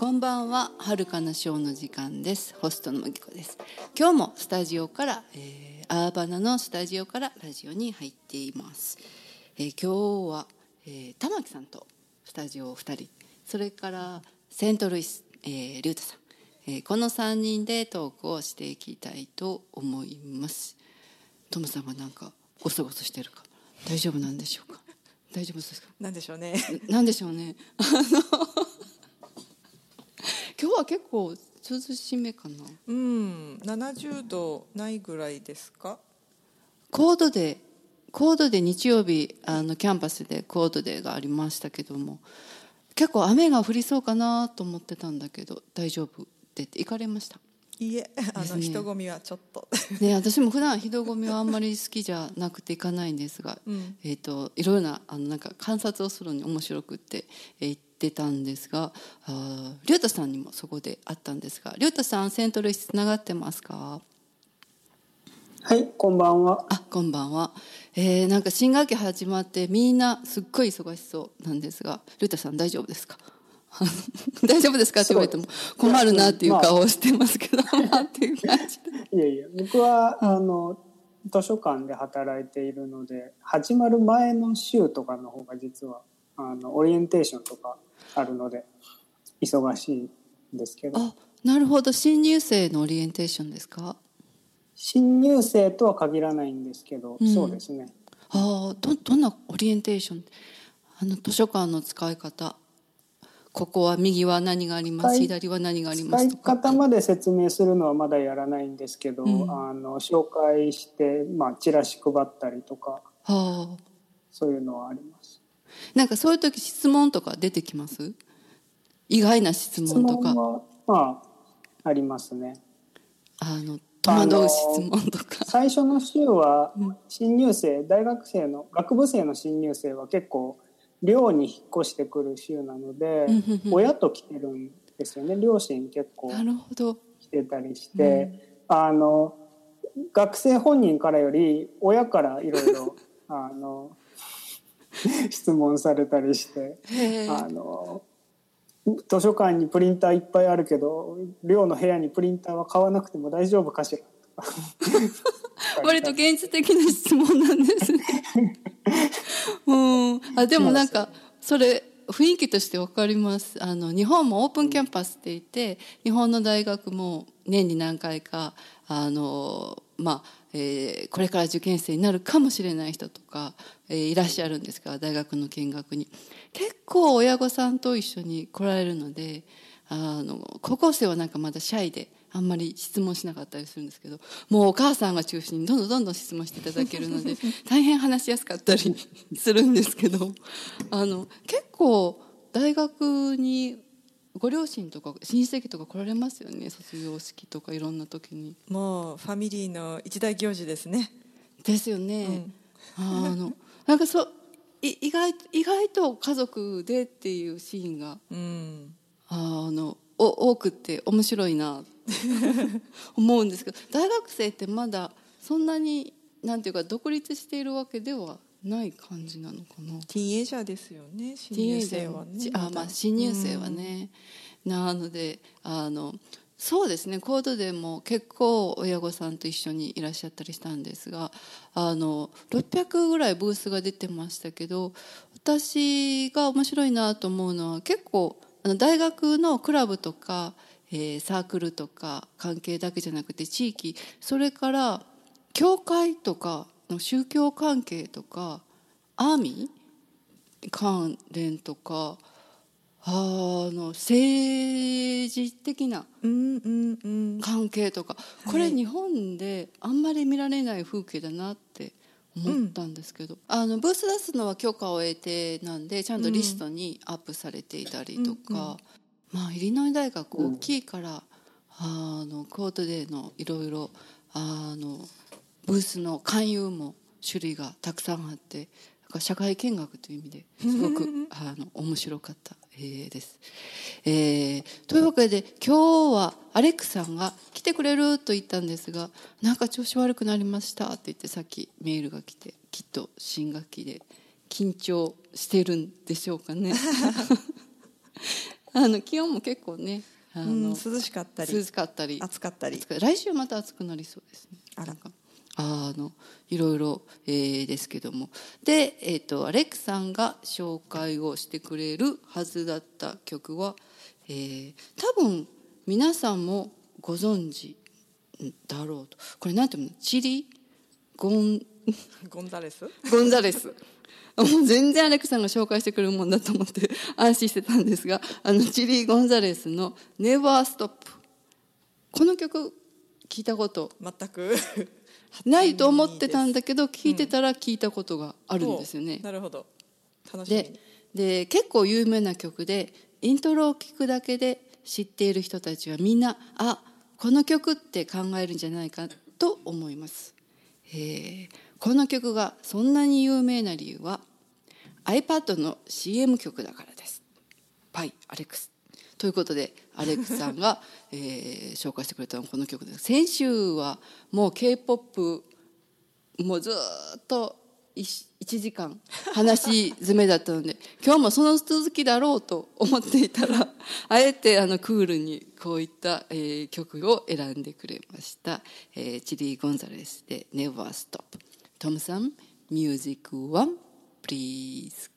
こんばんは。遥かなショーの時間です。ホストの麦子です。今日もスタジオから、アーバナのスタジオからラジオに入っています。今日は、玉木さんとスタジオ2人、それからセントルイス、リュウタさん、この3人でトークをしていきたいと思います。トムさんがなんかゴソゴソしてるか大丈夫なんでしょうか。大丈夫ですか。 なんでしょうね。 なんでしょうね。今日は結構涼しめかな。 70度ないぐらいですか。 コードデー日曜日キャンパスでコードデーがありましたけども、結構雨が降りそうかなと思ってたんだけど大丈夫って行かれました。 いいえ、人混みはちょっとね、私も普段人混みはあんまり好きじゃなくて行かないんですが、いろいろななんか観察をするのに面白くって行ってたんですが、リュウタさんにもそこで会ったんですが、リュウタさんセントルイスつながってますか。 はい、こんばんは。 こんばんは。なんか新学期始まってみんなすっごい忙しそうなんですが、リュウタさん大丈夫ですか。大丈夫ですかって言われても困るなっていう顔をしてますけど、っていう感じで。 いやいや、僕は図書館で働いているので、始まる前の週とかの方が実はオリエンテーションとかあるので忙しいんですけど。 あ、なるほど。新入生のオリエンテーションですか。 新入生とは限らないんですけど、そうですね。 どんなオリエンテーション。図書館の使い方、ここは右は何があります、左は何がありますとか。 使い方まで説明するのはまだやらないんですけど、紹介して、チラシ配ったりとか、そういうのはあります。 なんかそういう時質問とか出てきます。意外な質問とか。 質問はありますね。 戸惑う質問とか。 最初の週は新入生、大学生の学部生の新入生は結構寮に引っ越してくる週なので、親と来てるんですよね。両親結構来てたりして、学生本人からより親からいろいろ質問されたりして、図書館にプリンターいっぱいあるけど寮の部屋にプリンターは買わなくても大丈夫かしら。 割と現実的な質問なんですね。でもなんかそれ雰囲気として分かります。日本もオープンキャンパスって言って、日本の大学も年に何回かこれから受験生になるかもしれない人とか、いらっしゃるんですが、大学の見学に結構親御さんと一緒に来られるので、高校生はなんかまだシャイであんまり質問しなかったりするんですけど、もうお母さんが中心にどんどん質問していただけるので大変話しやすかったりするんですけど、結構大学にご両親とか親戚とか来られますよね。卒業式とかいろんな時に。 もうファミリーの一大行事ですね。 ですよね。なんか意外と家族でっていうシーンが、多くって面白いな思うんですけど、大学生ってまだそんなになんていうか独立しているわけではない感じなのかな。 ティーンエイジャーですよね、新入生はね。 新入生はね、なのでそうですね、コードでも結構親御さんと一緒にいらっしゃったりしたんですが、600ぐらいブースが出てましたけど、私が面白いなと思うのは、結構大学のクラブとか、サークルとか関係だけじゃなくて地域、それから教会とかの宗教関係とかアーミー関連とか政治的な関係とか、これ日本であんまり見られない風景だなって思ったんですけど、ブース出すのは許可を得てなんでちゃんとリストにアップされていたりとか、イリノイ大学大きいから、コートデーのいろいろブースの勧誘も種類がたくさんあって、社会見学という意味ですごく面白かったです。というわけで今日はアレックさんが来てくれると言ったんですが、なんか調子悪くなりましたって言ってさっきメールが来て、きっと新学期で緊張してるんでしょうかね。 気温も結構ね涼しかったり暑かったり来週また暑くなりそうですね。いろいろ、ですけどもで、アレックさんが紹介をしてくれるはずだった曲は、多分皆さんもご存知だろうと。これなんていうの、チリゴンザレスもう全然アレックさんが紹介してくれるもんだと思って安心してたんですが、チリ・ゴンザレスの「Never Stop」、この曲聞いたこと全くないと思ってたんだけど、聞いてたら聞いたことがあるんですよね。 なるほど、楽しみ。 で結構有名な曲で、イントロを聞くだけで知っている人たちはみんなこの曲って考えるんじゃないかと思います。この曲がそんなに有名な理由は iPad の CM 曲だからです。バイアレックスということで、アレックスさんが、紹介してくれたのはこの曲です。先週はもう K-POP もうずっと1時間話し詰めだったので今日もその続きだろうと思っていたら、あえてクールにこういった、曲を選んでくれました。チリ・ゴンザレスで Never Stop。トムさん、ミュージック1 please。